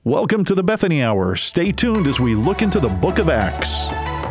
Welcome to the Bethany Hour. Stay tuned as we look into the book of Acts.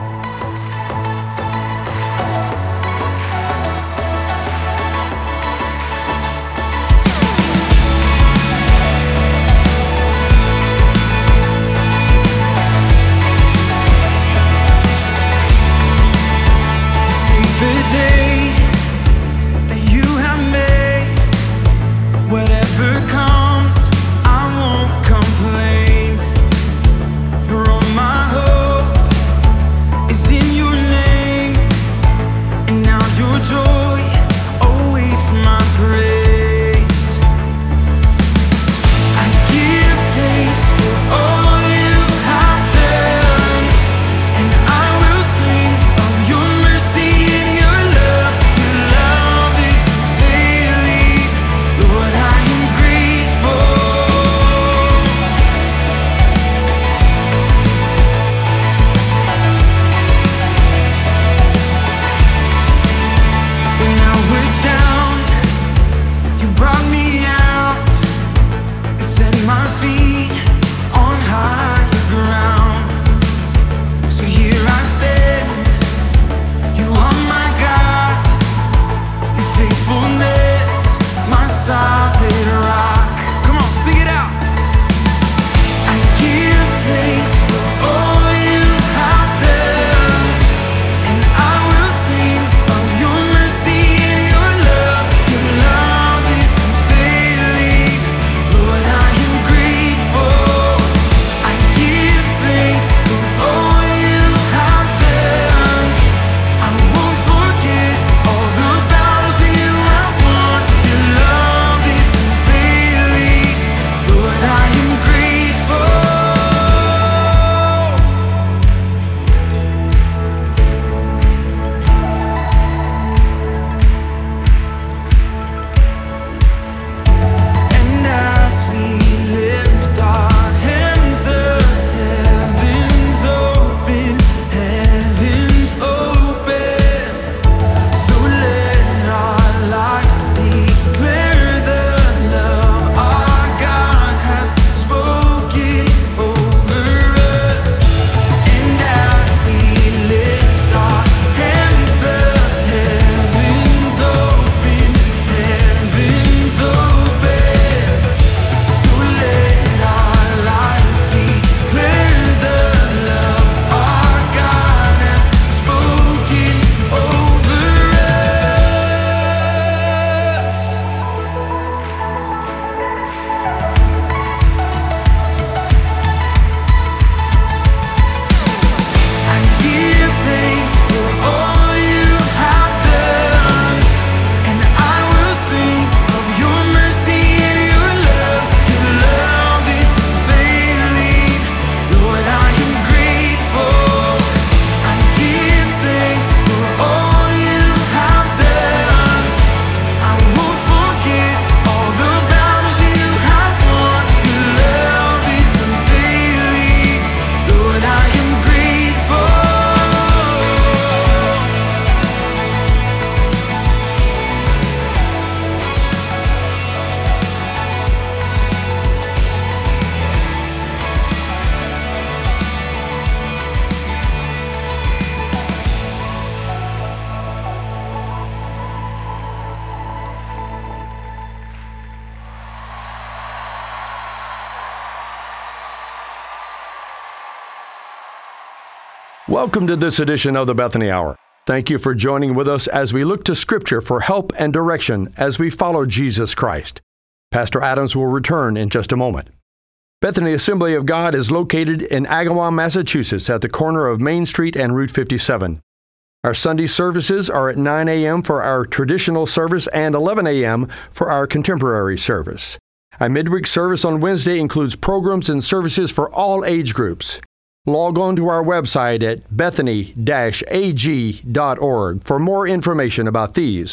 Welcome to this edition of the Bethany Hour. Thank you for joining with us as we look to Scripture for help and direction as we follow Jesus Christ. Pastor Adams will return in just a moment. Bethany Assembly of God is located in Agawam, Massachusetts, at the corner of Main Street and Route 57. Our Sunday services are at 9 a.m. for our traditional service and 11 a.m. for our contemporary service. Our midweek service on Wednesday includes programs and services for all age groups. Log on to our website at bethany-ag.org for more information about these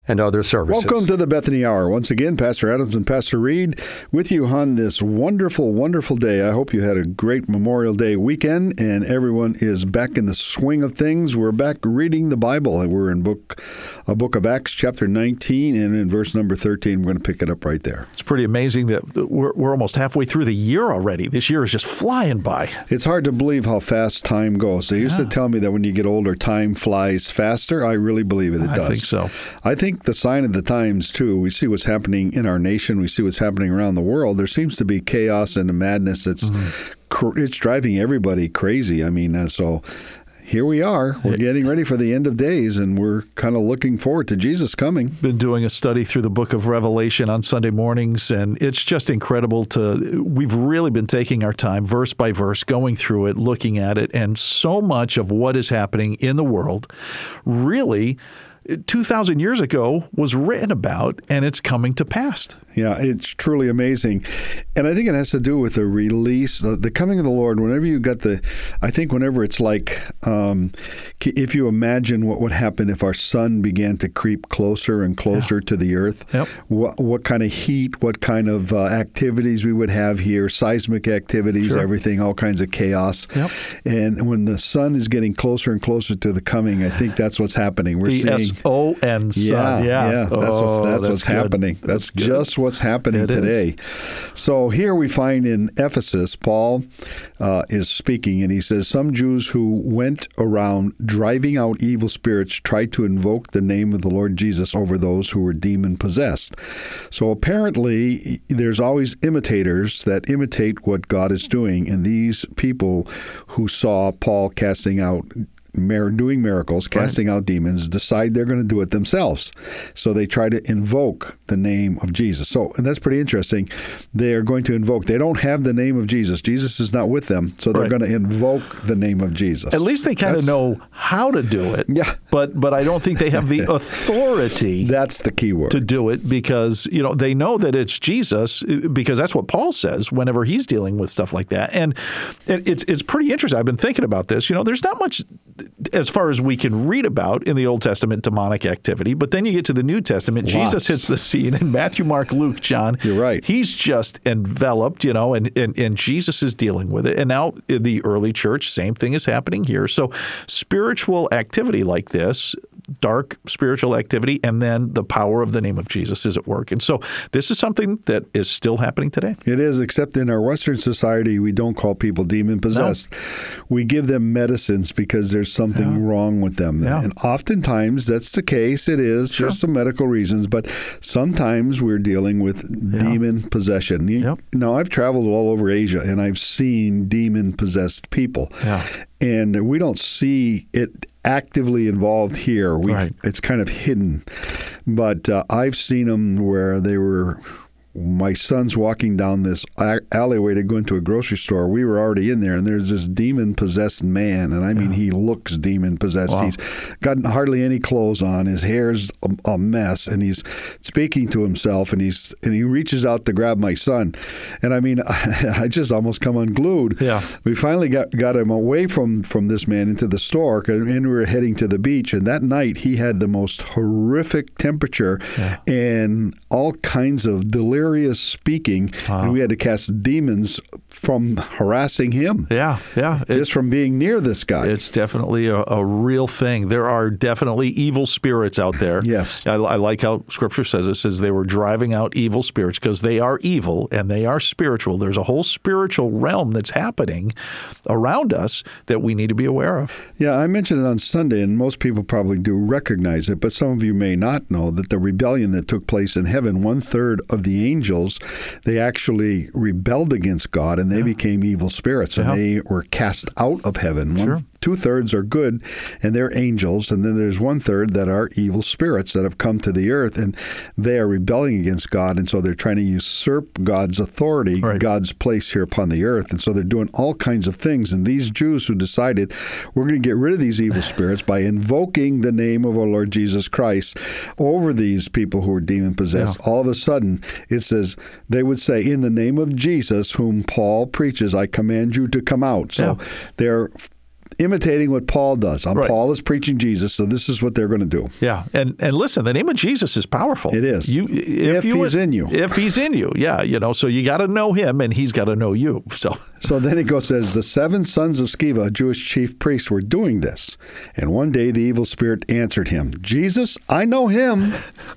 and other services. Welcome to the Bethany Hour. Once again, Pastor Adams and Pastor Reed with you on this wonderful, wonderful day. I hope you had a great Memorial Day weekend and everyone is back in the swing of things. We're back reading the Bible. We're in a book of Acts, chapter 19, and in verse number 13, we're going to pick it up right there. It's pretty amazing that we're almost halfway through the year already. This year is just flying by. It's hard to believe how fast time goes. They used to tell me that when you get older, time flies faster. I really believe it. It does. I think so. I think the sign of the times, too, we see what's happening in our nation. We see what's happening around the world. There seems to be chaos and a madness that's it's driving everybody crazy. I mean, so here we are. We're getting ready for the end of days, and we're kind of looking forward to Jesus coming. Been doing a study through the book of Revelation on Sunday mornings, and it's just incredible we've really been taking our time, verse by verse, going through it, looking at it, and so much of what is happening in the world really 2,000 years ago was written about, and it's coming to pass. Yeah, it's truly amazing. And I think it has to do with the release, the coming of the Lord. Whenever you got whenever it's like, if you imagine what would happen if our sun began to creep closer and closer to the earth, what kind of heat, what kind of activities we would have here, seismic activities, everything, all kinds of chaos. And when the sun is getting closer and closer to the coming, I think that's what's happening. We're seeing S-O-N, sun. Yeah. That's what's happening. That's just what's happening today. So here we find in Ephesus, Paul is speaking, and he says, some Jews who went around driving out evil spirits tried to invoke the name of the Lord Jesus over those who were demon-possessed. So apparently, there's always imitators that imitate what God is doing, and these people who saw Paul casting out doing miracles, casting out demons, decide they're going to do it themselves. So they try to invoke the name of Jesus. And that's pretty interesting. They are going to invoke. They don't have the name of Jesus. Jesus is not with them, so they're going to invoke the name of Jesus. At least they kind of know how to do it. Yeah. But I don't think they have the authority. That's the key word. To do it because, they know that it's Jesus because that's what Paul says whenever he's dealing with stuff like that. And it's pretty interesting. I've been thinking about this. There's not much as far as we can read about in the Old Testament demonic activity, but then you get to the New Testament, Jesus hits the scene in Matthew, Mark, Luke, John. You're right. He's just enveloped, and Jesus is dealing with it. And now in the early church, same thing is happening here. So spiritual activity like this, dark spiritual activity, and then the power of the name of Jesus is at work. And so this is something that is still happening today. It is, except in our Western society, we don't call people demon-possessed. No. We give them medicines because there's something wrong with them. Yeah. And oftentimes that's the case. It is. There's some medical reasons, but sometimes we're dealing with demon possession. Now, I've traveled all over Asia, and I've seen demon-possessed people. Yeah. And we don't see it actively involved here. It's kind of hidden. But I've seen them where my son's walking down this alleyway to go into a grocery store. We were already in there, and there's this demon-possessed man, and I mean, he looks demon-possessed. Wow. He's got hardly any clothes on. His hair's a mess, and he's speaking to himself, and he reaches out to grab my son. And I mean, I just almost come unglued. Yeah. We finally got him away from this man into the store, and we were heading to the beach, and that night he had the most horrific temperature and all kinds of delirious speaking, and we had to cast demons from harassing him. Just from being near this guy. It's definitely a real thing. There are definitely evil spirits out there. Yes. I like how Scripture says it. Says they were driving out evil spirits because they are evil and they are spiritual. There's a whole spiritual realm that's happening around us that we need to be aware of. Yeah, I mentioned it on Sunday, and most people probably do recognize it, but some of you may not know that the rebellion that took place in heaven, 1/3 of the angels, they actually rebelled against God, and they became evil spirits, and they were cast out of heaven. 2/3 are good, and they're angels, and then there's 1/3 that are evil spirits that have come to the earth, and they are rebelling against God, and so they're trying to usurp God's authority, God's place here upon the earth, and so they're doing all kinds of things. And these Jews who decided, we're going to get rid of these evil spirits by invoking the name of our Lord Jesus Christ over these people who are demon-possessed, all of a sudden, it says, they would say, in the name of Jesus, whom Paul preaches, I command you to come out. So they're imitating what Paul does. Right. Paul is preaching Jesus, so this is what they're going to do. Yeah, and listen, the name of Jesus is powerful. It is. If he's in you. If he's in you, yeah, so you got to know him, and he's got to know you. So then it says, the 7 sons of Sceva, a Jewish chief priest, were doing this. And one day the evil spirit answered him, Jesus, I know him,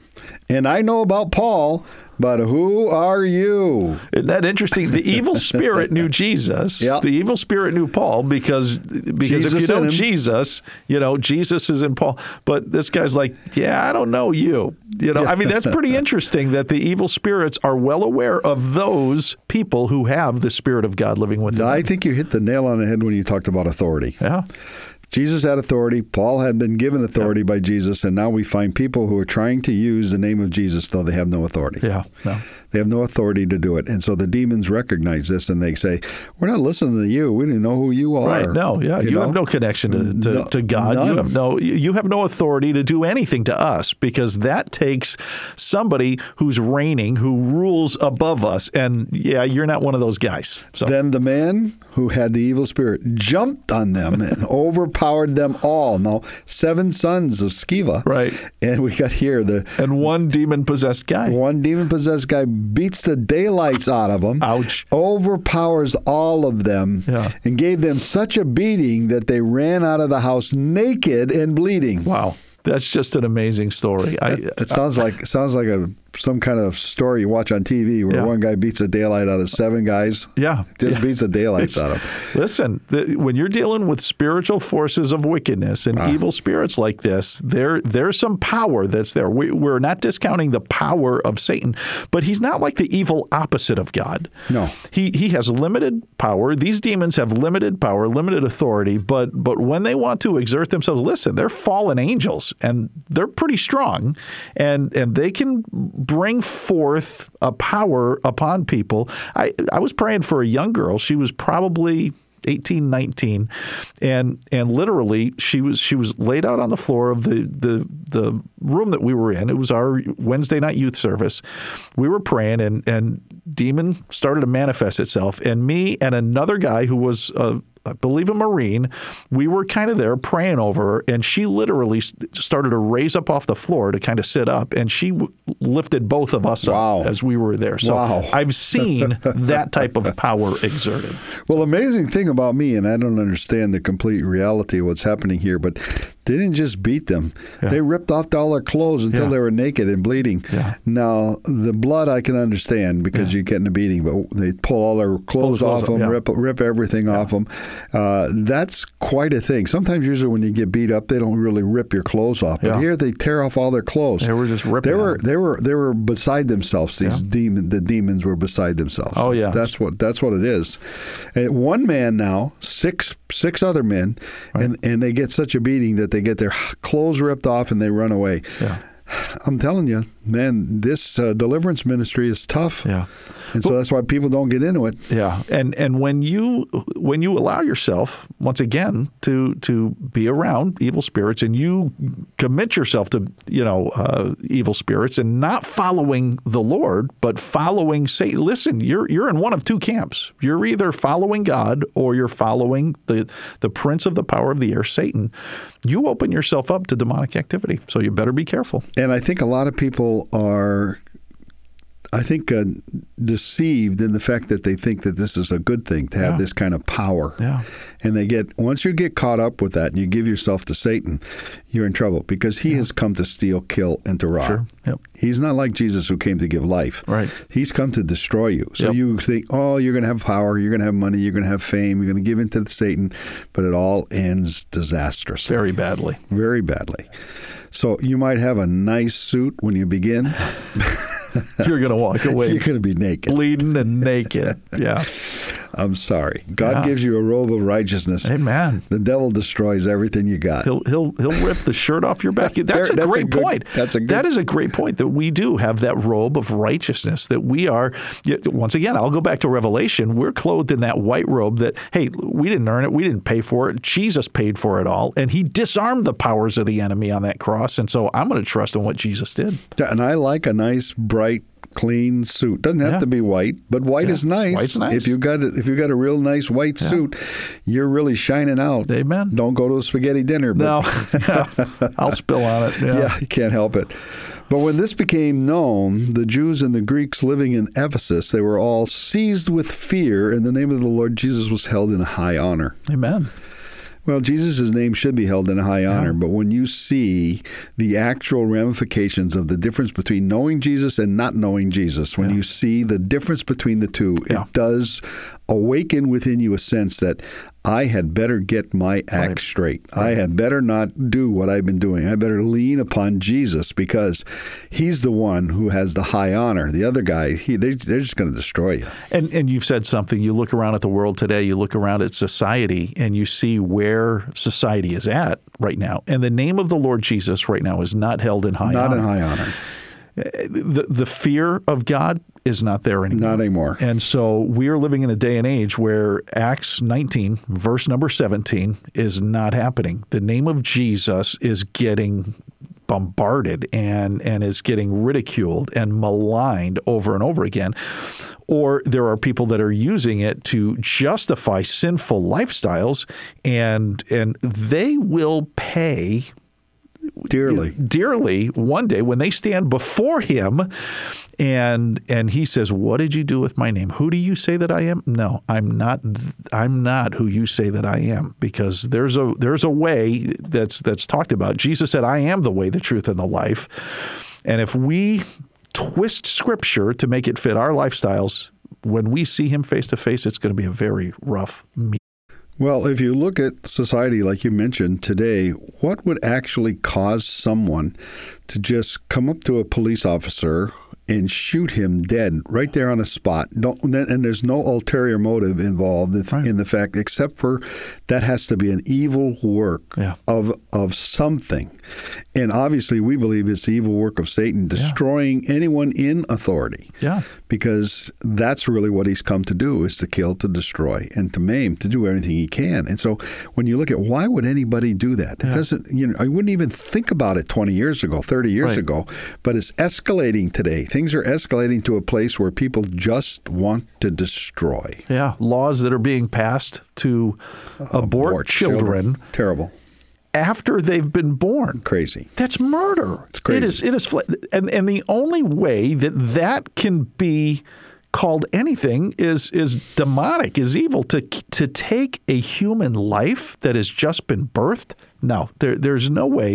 and I know about Paul, but who are you? Isn't that interesting? The evil spirit knew Jesus. Yep. The evil spirit knew Paul because Jesus if you know in him. Jesus, Jesus is in Paul. But this guy's like, yeah, I don't know you. I mean, that's pretty interesting that the evil spirits are well aware of those people who have the Spirit of God living within them. I think you hit the nail on the head when you talked about authority. Yeah. Jesus had authority. Paul had been given authority by Jesus, and now we find people who are trying to use the name of Jesus, though they have no authority. Yeah. No. They have no authority to do it. And so the demons recognize this, and they say, we're not listening to you. We didn't know who you are. Right. No. Yeah. You have no connection to God. You have no authority to do anything to us, because that takes somebody who's reigning, who rules above us. And yeah, you're not one of those guys. So then the man who had the evil spirit jumped on them and overpowered them all. Now, 7 sons of Sceva. Right. And we got here and one demon-possessed guy. One demon-possessed guy beats the daylights out of them. Ouch. Overpowers all of them. Yeah. And gave them such a beating that they ran out of the house naked and bleeding. Wow. That's just an amazing story. It sounds like some kind of story you watch on TV where one guy beats the daylight out of 7 guys. Yeah. Just beats the daylights out of them. Listen, when you're dealing with spiritual forces of wickedness and evil spirits like this, there's some power that's there. We're not discounting the power of Satan, but he's not like the evil opposite of God. No. He has limited power. These demons have limited power, limited authority, but when they want to exert themselves, listen, they're fallen angels, and they're pretty strong, and they can bring forth a power upon people. I was praying for a young girl. She was probably 18, 19, and literally she was laid out on the floor of the room that we were in. It was our Wednesday night youth service. We were praying, and demon started to manifest itself, and me and another guy who was I believe a Marine, we were kind of there praying over her, and she literally started to raise up off the floor to kind of sit up, and she lifted both of us up as we were there. So I've seen that type of power exerted. Well, amazing thing about me, and I don't understand the complete reality of what's happening here, but they didn't just beat them. Yeah. They ripped off all their clothes until they were naked and bleeding. Yeah. Now, the blood I can understand because you're getting a beating, but they pull all their clothes off them, rip everything off them. That's quite a thing. Sometimes, usually when you get beat up, they don't really rip your clothes off. But here they tear off all their clothes. They were just ripping. They were beside themselves. The demons were beside themselves. Oh yeah, that's what it is. And one man now, six other men, and they get such a beating that they get their clothes ripped off and they run away. Yeah. I'm telling you, man, this deliverance ministry is tough. Yeah. And so that's why people don't get into it. Yeah. And when you allow yourself, once again, to be around evil spirits, and you commit yourself to, evil spirits and not following the Lord, but following Satan. Listen, you're in one of two camps. You're either following God or you're following the prince of the power of the air, Satan. You open yourself up to demonic activity. So you better be careful. And I think a lot of people are deceived in the fact that they think that this is a good thing to have this kind of power. Yeah. And once you get caught up with that and you give yourself to Satan, you're in trouble because he has come to steal, kill, and to rob. Sure. Yep. He's not like Jesus who came to give life. Right. He's come to destroy you. So you think, you're going to have power, you're going to have money, you're going to have fame, you're going to give in to Satan, but it all ends disastrously. Very badly. Very badly. So you might have a nice suit when you begin. You're going to walk away. You're going to be naked. Bleeding and naked. Yeah. I'm sorry. God gives you a robe of righteousness. Amen. The devil destroys everything you got. He'll rip the shirt off your back. That's a great point. That is a great point, that we do have that robe of righteousness, that we are, once again, I'll go back to Revelation. We're clothed in that white robe that, hey, we didn't earn it. We didn't pay for it. Jesus paid for it all. And he disarmed the powers of the enemy on that cross. And so I'm going to trust in what Jesus did. Yeah, and I like a nice, bright, clean suit. Doesn't have to be white, but white is nice. White's nice. If you got a real nice white suit, you're really shining out. Amen. Don't go to a spaghetti dinner. No, I'll spill on it. Yeah, you can't help it. But when this became known, the Jews and the Greeks living in Ephesus, they were all seized with fear, and the name of the Lord Jesus was held in high honor. Amen. Well, Jesus' name should be held in high honor, but when you see the actual ramifications of the difference between knowing Jesus and not knowing Jesus, when you see the difference between the two, it does awaken within you a sense that I had better get my act straight. I had better not do what I've been doing. I better lean upon Jesus because he's the one who has the high honor. The other guy, they're just going to destroy you. And you've said something. You look around at the world today, you look around at society, and you see where society is at right now. And the name of the Lord Jesus right now is not held in high honor. Not in high honor. The fear of God is not there anymore. Not anymore. And so we are living in a day and age where Acts 19, verse number 17, is not happening. The name of Jesus is getting bombarded and is getting ridiculed and maligned over and over again. Or there are people that are using it to justify sinful lifestyles, and they will pay dearly one day when they stand before him and he says, "What did you do with my name? Who do you say that I am?" No, I'm not who you say that I am, because there's a way that's talked about. Jesus said, "I am the way, the truth, and the life." And if we twist Scripture to make it fit our lifestyles, when we see him face to face, it's going to be a very rough meeting. Well, if you look at society, like you mentioned today, what would actually cause someone to just come up to a police officer and shoot him dead right there on the spot? And there's no ulterior motive involved in the fact, except for that has to be an evil work of something. And obviously, we believe it's the evil work of Satan destroying anyone in authority. Yeah. Because that's really what he's come to do, is to kill, to destroy, and to maim, to do everything he can. And so when you look at why would anybody do that? It doesn't, I wouldn't even think about it 20 years ago, 30 years ago, but it's escalating today. Things are escalating to a place where people just want to destroy. Yeah. Laws that are being passed to abort children. Terrible. After they've been born. Crazy. That's murder. It's crazy. It is, and the only way that can be called anything is demonic, is evil. To take a human life that has just been birthed. No, there's no way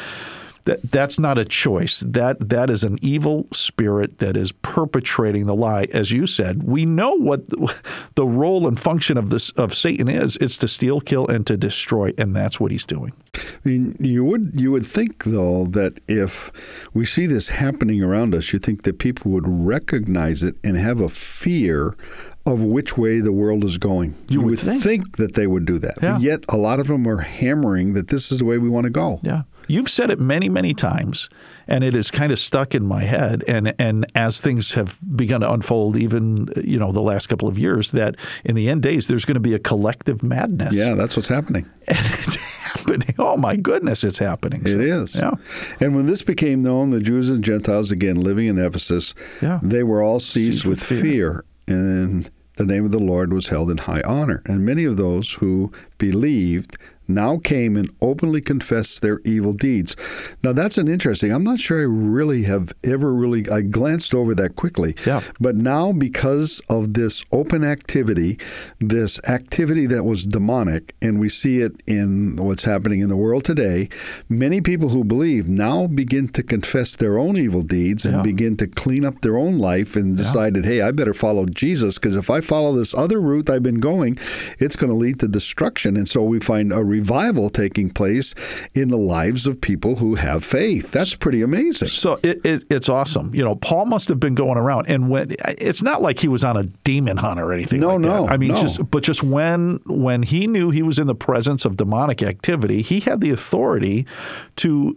that's not a choice. That is an evil spirit that is perpetrating the lie. As you said, we know what the role and function of Satan is. It's to steal, kill, and to destroy, and that's what he's doing. I mean, you would think, though, that if we see this happening around us, you think that people would recognize it and have a fear of which way the world is going. You would think that they would do that. Yeah. Yet a lot of them are hammering that this is the way we want to go. Yeah. You've said it many, many times, and it is kind of stuck in my head. And as things have begun to unfold, even the last couple of years, that in the end days there's going to be a collective madness. Yeah, that's what's happening. And it's happening. Oh my goodness, it's happening. It is. Yeah. And when this became known, the Jews and Gentiles, again living in Ephesus, they were all seized with fear, and the name of the Lord was held in high honor. And many of those who believed now came and openly confessed their evil deeds. Now, that's an interesting. I'm not sure I really have ever I glanced over that quickly. Yeah. But now, because of this open activity, this activity that was demonic, and we see it in what's happening in the world today, many people who believe now begin to confess their own evil deeds and begin to clean up their own life and decided, hey, I better follow Jesus, because if I follow this other route I've been going, it's going to lead to destruction. And so we find a revival taking place in the lives of people who have faith. That's pretty amazing. So it's awesome. Paul must have been going around, and it's not like he was on a demon hunt or anything. No. I mean, just when he knew he was in the presence of demonic activity, he had the authority to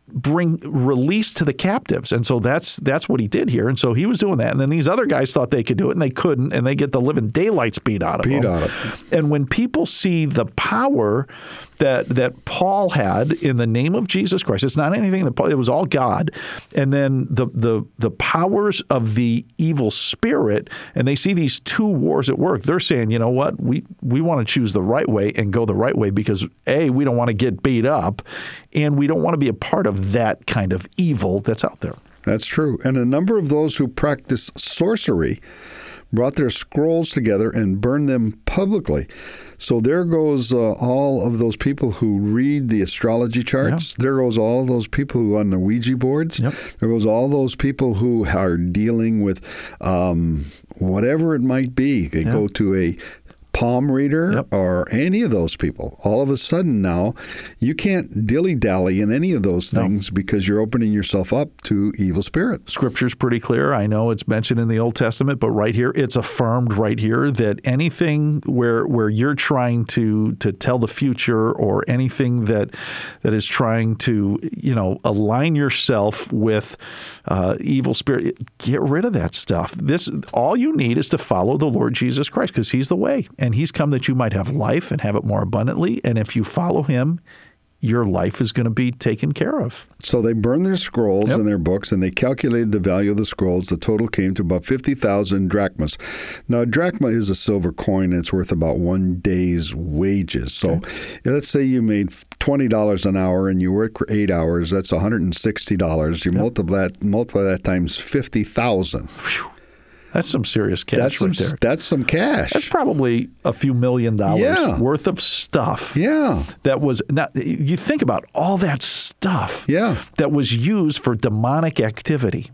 bring release to the captives. And so that's what he did here. And so he was doing that. And then these other guys thought they could do it, and they couldn't, and they get the living daylights beat out of them. And when people see the power that Paul had in the name of Jesus Christ, it's not anything that it was all God. And then the powers of the evil spirit, and they see these two wars at work, they're saying, you know what, we want to choose the right way and go the right way because, A, we don't want to get beat up, and we don't want to be a part of that kind of evil that's out there. That's true. And a number of those who practice sorcery brought their scrolls together and burned them publicly. So there goes all of those people who read the astrology charts. Yep. There goes all of those people who are on the Ouija boards. Yep. There goes all those people who are dealing with whatever it might be. They go to a palm reader or any of those people. All of a sudden now, you can't dilly-dally in any of those things because you're opening yourself up to evil spirits. Scripture's pretty clear. I know it's mentioned in the Old Testament, but right here, it's affirmed right here that anything where you're trying to tell the future or anything that is trying to, align yourself with evil spirit, get rid of that stuff. All you need is to follow the Lord Jesus Christ because he's the way. And he's come that you might have life and have it more abundantly. And if you follow him, your life is going to be taken care of. So they burned their scrolls and their books, and they calculated the value of the scrolls. The total came to about 50,000 drachmas. Now, a drachma is a silver coin, and it's worth about 1 day's wages. So let's say you made $20 an hour and you work for 8 hours. That's $160. You multiply that times 50,000. That's some serious cash right there. That's some cash. That's probably a few $1 million worth of stuff. Yeah. That was not. You think about all that stuff. That was used for demonic activity.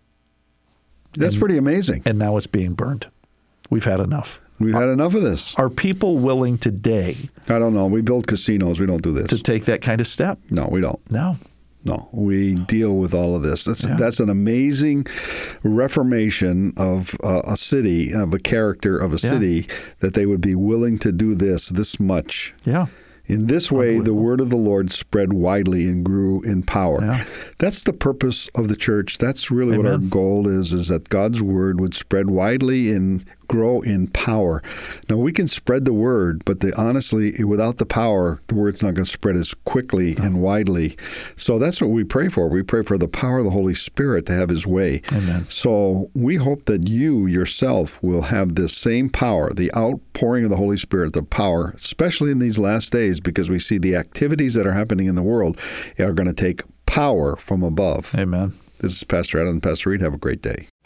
That's pretty amazing. And now it's being burned. We've had enough. We've had enough of this. Are people willing today? I don't know. We build casinos. We don't do this. To take that kind of step? No, we don't. No, we deal with all of this. That's an amazing reformation of a city, of a character of a city, that they would be willing to do this much. Yeah. In this way, the word of the Lord spread widely and grew in power. Yeah. That's the purpose of the church. That's really what our goal is that God's word would spread widely and grow in power. Now, we can spread the word, but honestly, without the power, the word's not going to spread as quickly and widely. So that's what we pray for. We pray for the power of the Holy Spirit to have his way. Amen. So we hope that you yourself will have this same power, the outpouring of the Holy Spirit, the power, especially in these last days, because we see the activities that are happening in the world are going to take power from above. Amen. This is Pastor Adam and Pastor Reed. Have a great day.